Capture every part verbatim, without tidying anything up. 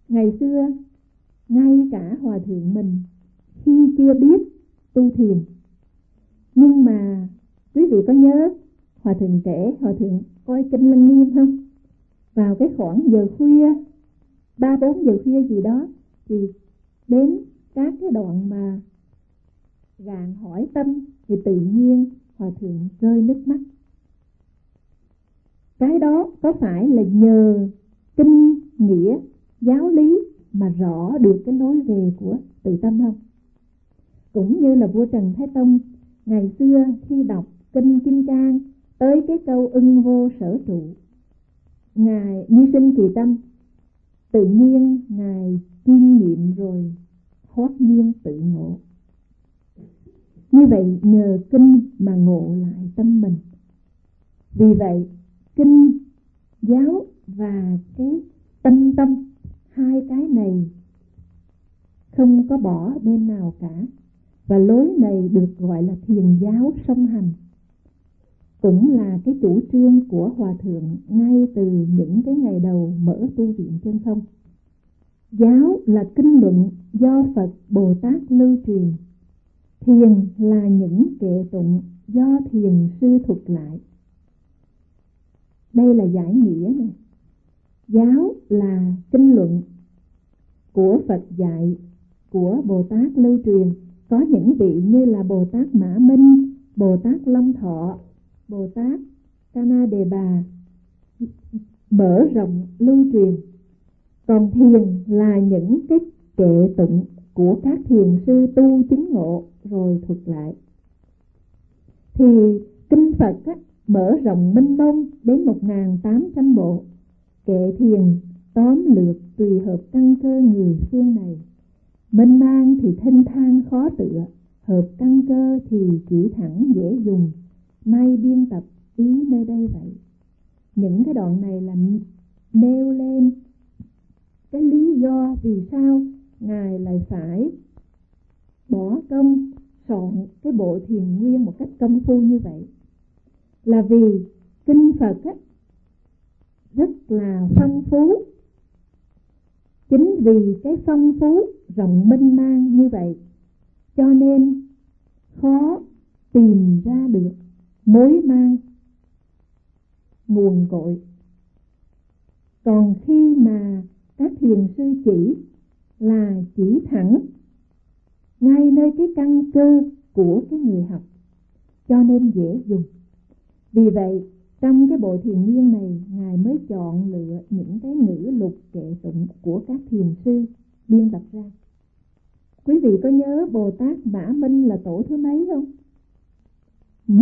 Ngày xưa, ngay cả hòa thượng mình khi chưa biết tu thiền, nhưng mà quý vị có nhớ hòa thượng kể hòa thượng coi kinh Lăng Nghiêm không? Vào cái khoảng giờ khuya, ba bốn giờ khuya gì đó, thì đến các cái đoạn mà gạn hỏi tâm thì tự nhiên hòa thượng rơi nước mắt. Cái đó có phải là nhờ kinh nghĩa giáo lý mà rõ được cái lối về của tự tâm không? Cũng như là vua Trần Thái Tông ngày xưa khi đọc kinh Kim Cang tới cái câu ưng vô sở trụ, ngài như sinh kỳ tâm, tự nhiên ngài chiêm nghiệm rồi hoát nhiên tự ngộ. Như vậy nhờ kinh mà ngộ lại tâm mình. Vì vậy kinh giáo và cái tâm tâm, hai cái này không có bỏ bên nào cả. Và lối này được gọi là thiền giáo song hành, cũng là cái chủ trương của hòa thượng ngay từ những cái ngày đầu mở tu viện Chân Không. Giáo là kinh luận do Phật Bồ Tát lưu truyền, thiền là những kệ tụng do thiền sư thuật lại. Đây là giải nghĩa này. Giáo là kinh luận của Phật dạy, của Bồ Tát lưu truyền. Có những vị như là Bồ Tát Mã Minh, Bồ Tát Long Thọ, Bồ Tát Ca Na Đề Bà mở rộng lưu truyền. Còn thiền là những cái kệ tụng của các thiền sư tu chứng ngộ rồi thuật lại. Thì kinh Phật á, mở rộng minh mông đến một nghìn tám trăm bộ. Kệ thiền tóm lược tùy hợp căn cơ người phương này. Mênh mang thì thênh thang khó tựa, hợp căn cơ thì chỉ thẳng dễ dùng. Nay biên tập ý nơi đây vậy. Những cái đoạn này là nêu lên cái lý do vì sao Ngài lại phải bỏ công soạn cái bộ thiền nguyên một cách công phu như vậy. Là vì kinh Phật á, rất là phong phú. Chính vì cái phong phú rộng mênh mang như vậy cho nên khó tìm ra được mối mang nguồn cội. Còn khi mà các thiền sư chỉ là chỉ thẳng ngay nơi cái căn cơ của cái người học, cho nên dễ dùng. Vì vậy trong cái bộ thiền nguyên này, Ngài mới chọn lựa những cái ngữ lục kệ tụng của các thiền sư biên tập ra. Quý vị có nhớ Bồ Tát Mã Minh là tổ thứ mấy không? Ừ?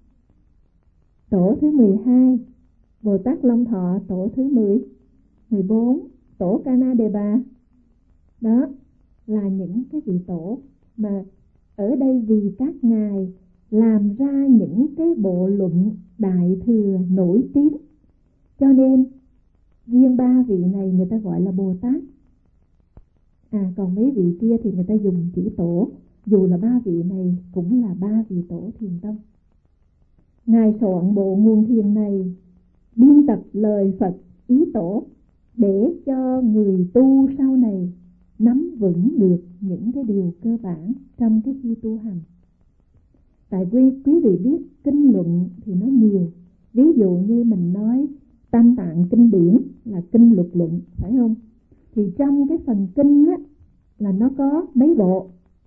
Tổ thứ mười hai. Bồ Tát Long Thọ tổ thứ mười, mười bốn. Tổ Ca Na Đề Bà. Đó là những cái vị tổ mà ở đây vì các ngài làm ra những cái bộ luận đại thừa nổi tiếng, cho nên riêng ba vị này người ta gọi là Bồ Tát. À còn mấy vị kia thì người ta dùng chữ tổ, dù là ba vị này cũng là ba vị tổ thiền tông. Ngài soạn bộ nguồn thiền này biên tập lời Phật ý tổ để cho người tu sau này nắm vững được những cái điều cơ bản trong cái khi tu hành. Tại quý, quý vị biết kinh luận thì nó nhiều. Ví dụ như mình nói Tam Tạng Kinh Điển là kinh luật luận, phải không? Thì trong cái phần kinh á, là nó có mấy bộ.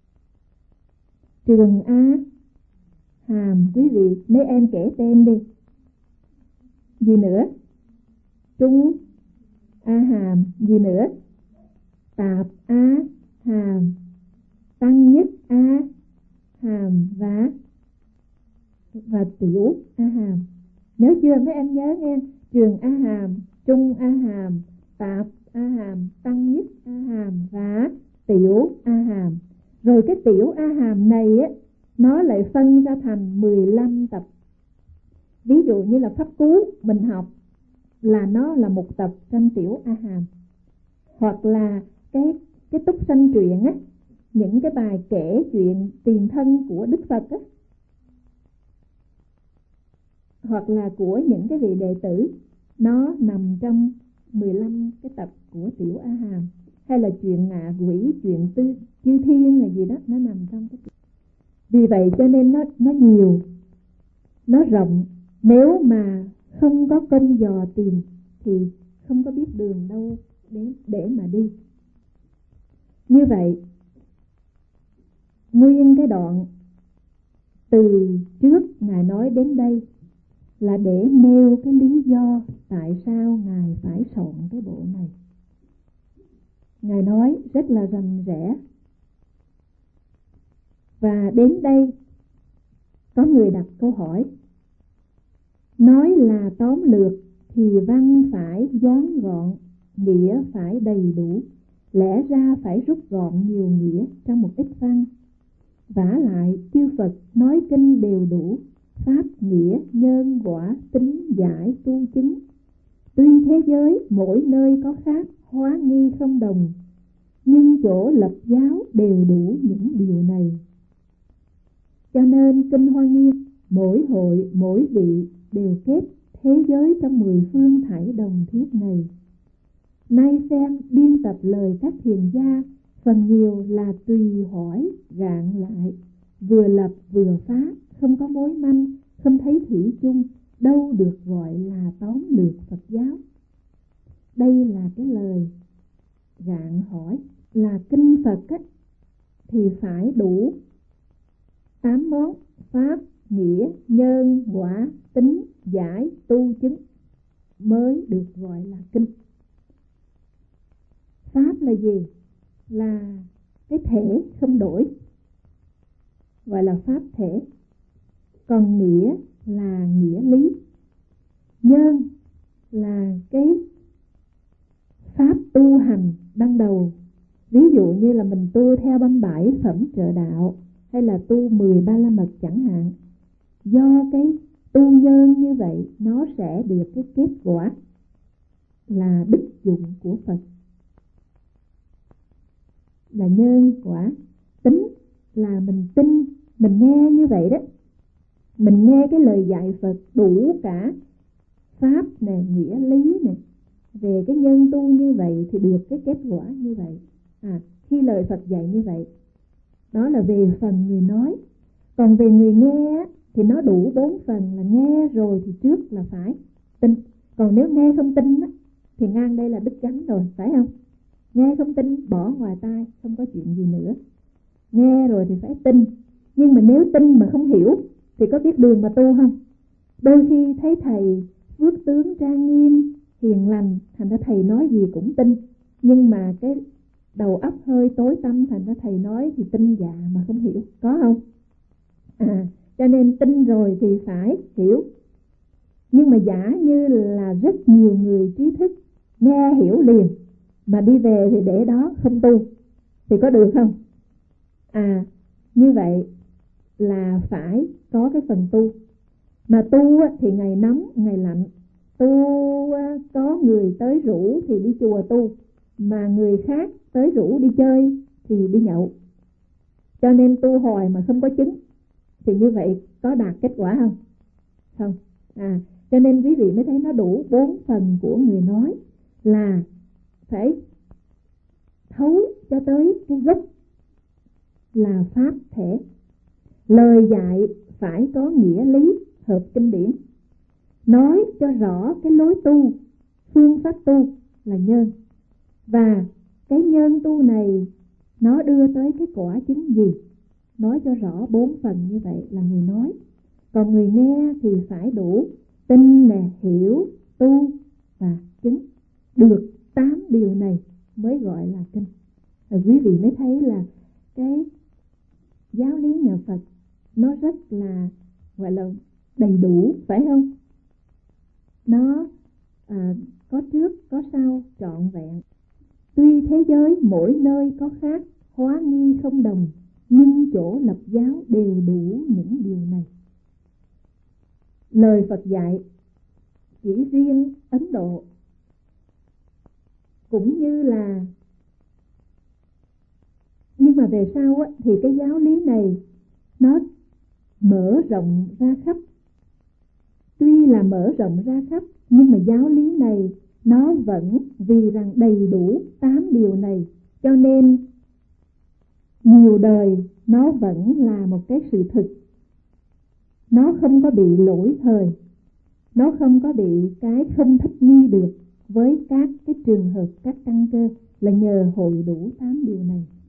Trường A Hàm, quý vị, mấy em kể tên đi. Gì nữa? Trung A Hàm, gì nữa? Tạp A Hàm, Tăng Nhất A Hàm và và Tiểu A Hàm. Nhớ chưa? Mấy em nhớ nghe. Trường A Hàm, Trung A Hàm, Tạp A Hàm, Tăng Nhất A Hàm và Tiểu A Hàm. Rồi cái Tiểu A Hàm này á, nó lại phân ra thành mười lăm tập. Ví dụ như là Pháp Cú mình học là nó là một tập trong Tiểu A Hàm. Hoặc là cái cái Túc Sanh Truyện á, những cái bài kể chuyện tiền thân của Đức Phật á, hoặc là của những cái vị đệ tử, nó nằm trong mười lăm cái tập của Tiểu A Hàm. hay là chuyện ngạ quỷ, chuyện tư chư thiên là gì đó, nó nằm trong cái. Vì vậy cho nên nó nó nhiều, nó rộng. Nếu mà không có công dò tìm thì không có biết đường đâu để để mà đi. Như vậy, nguyên cái đoạn từ trước Ngài nói đến đây là để nêu cái lý do tại sao Ngài phải soạn cái bộ này. Ngài nói rất là rành rẽ. Và đến đây có người đặt câu hỏi, nói là tóm lược thì văn phải vón gọn, nghĩa phải đầy đủ, lẽ ra phải rút gọn nhiều nghĩa trong một ít văn. Vả lại chư Phật nói kinh đều đủ, pháp nghĩa nhân quả tính giải tu chứng. Tuy thế giới mỗi nơi có khác, hóa nghi không đồng, nhưng chỗ lập giáo đều đủ những điều này. Cho nên kinh Hoa Nghiêm mỗi hội mỗi vị đều kết thế giới trong mười phương thảy đồng thuyết này. Nay xem biên tập lời các thiền gia, phần nhiều là tùy hỏi gạn lại, vừa lập vừa phá, không có mối manh, không thấy thủy chung, đâu được gọi là tóm lược Phật giáo. Đây là cái lời gạn hỏi, là kinh Phật á, thì phải đủ tám món: pháp, nghĩa, nhân, quả, tính, giải, tu, chứng mới được gọi là kinh. Pháp là gì? Là cái thể không đổi, gọi là pháp thể. Còn nghĩa là nghĩa lý. Nhân là cái pháp tu hành ban đầu. Ví dụ như là mình tu theo băm bảy phẩm trợ đạo, hay là tu mười ba la mật chẳng hạn. Do cái tu nhân như vậy, nó sẽ được cái kết quả là đức dụng của Phật, là nhân quả. Tính là mình tin, mình nghe như vậy đó, mình nghe cái lời dạy Phật đủ cả pháp nè, nghĩa lý nè, về cái nhân tu như vậy thì được cái kết quả như vậy. À, khi lời Phật dạy như vậy, đó là về phần người nói. Còn về người nghe thì nó đủ bốn phần, là nghe rồi thì trước là phải tin. Còn nếu nghe không tin á, thì ngang đây là đứt gánh rồi, phải không? Nghe không tin, bỏ ngoài tai, không có chuyện gì nữa. Nghe rồi thì phải tin. Nhưng mà nếu tin mà không hiểu thì có biết đường mà tu không? Đôi khi thấy thầy phước tướng trang nghiêm, hiền lành, thành ra thầy nói gì cũng tin. Nhưng mà cái đầu óc hơi tối tăm, thành ra thầy nói thì tin dạ mà không hiểu, có không? À, cho nên tin rồi thì phải hiểu. Nhưng mà giả như là rất nhiều người trí thức nghe hiểu liền, mà đi về thì để đó không tu, thì có được không? À, như vậy là phải có cái phần tu. Mà tu thì ngày nóng, ngày lạnh. Tu có người tới rủ thì đi chùa tu, mà người khác tới rủ đi chơi thì đi nhậu. Cho nên tu hoài mà không có chứng thì như vậy có đạt kết quả không? Không. À, cho nên quý vị mới thấy nó đủ bốn phần của người nói, là phải thấu cho tới cái gốc là pháp thể. Lời dạy phải có nghĩa lý hợp kinh điển, nói cho rõ cái lối tu, phương pháp tu là nhân. Và cái nhân tu này nó đưa tới cái quả chứng gì, nói cho rõ bốn phần như vậy là người nói. Còn người nghe thì phải đủ tin nè, hiểu, tu và chứng. Được tám điều này mới gọi là kinh. Rồi quý vị mới thấy là cái giáo lý nhà Phật nó rất là gọi là đầy đủ, phải không? Nó à, có trước có sau trọn vẹn. Tuy thế giới mỗi nơi có khác, hóa nghi không đồng, nhưng chỗ lập giáo đều đủ những điều này. Lời Phật dạy chỉ riêng Ấn Độ, cũng như là, nhưng mà về sau á, thì cái giáo lý này nó mở rộng ra khắp. Tuy là mở rộng ra khắp, nhưng mà giáo lý này nó vẫn vì rằng đầy đủ tám điều này Cho nên nhiều đời nó vẫn là một cái sự thực. Nó không có bị lỗi thời, nó không có bị cái không thích nghi được với các cái trường hợp, các căn cơ, là nhờ hội đủ tám điều này.